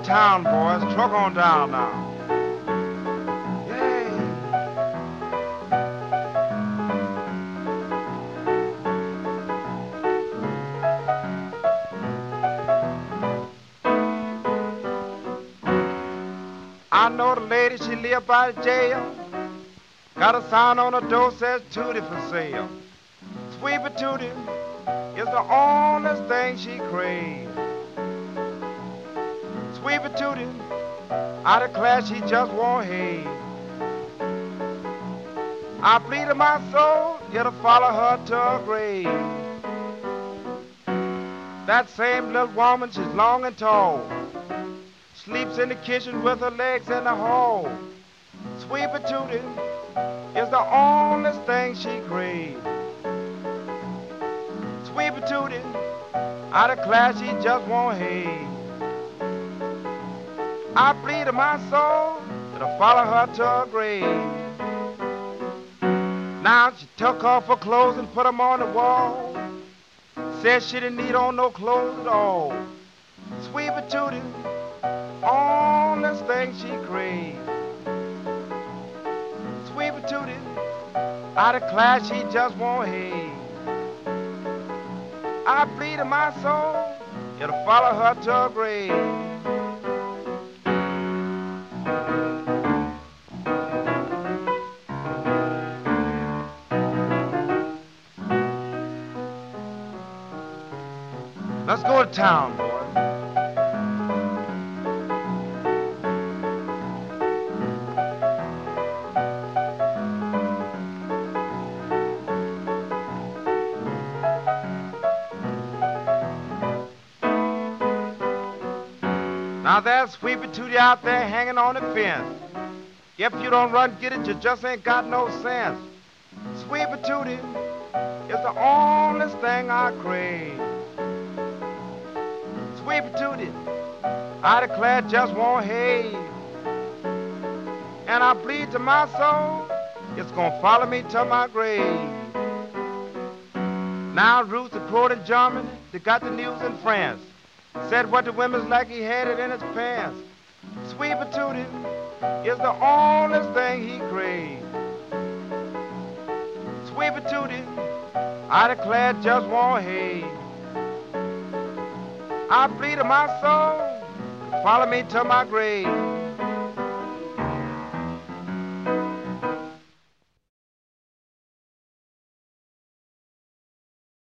town, boys. Truck on down now. Yay. I know the lady, she live by the jail. Got a sign on the door says Tootie for sale. Sweet but Tootie is the only thing she craves. Sweet but Tootie, out of class she just won't hate. I plead in my soul, it'll follow her to her grave. That same little woman, she's long and tall. Sleeps in the kitchen with her legs in the hall. Sweet but Tootie is the only thing she craves. Sweet but Tootie, out of class she just won't hate. I plead in my soul, it'll follow her to her grave. Now she took off her clothes and put them on the wall. Said she didn't need on no clothes at all. Sweet but Tootie, only thing she craves. Sweet but Tootie, out of class she just won't hate. I bleed in my soul, it'll follow her to her grave. Let's go to town, boy. Now there's Sweet but Tootie out there hanging on the fence. If you don't run, get it, you just ain't got no sense. Sweet but Tootie is the only thing I crave. Sweet but Tootie, I declare just won't hate. And I plead to my soul, it's gonna follow me to my grave. Now Ruth, the poor in Germany, they got the news in France. Said what the women's like, he had it in his pants. Sweet but Tootie is the only thing he craves. Sweet but Tootie, I declare just won't hate. I plead to my soul, follow me to my grave.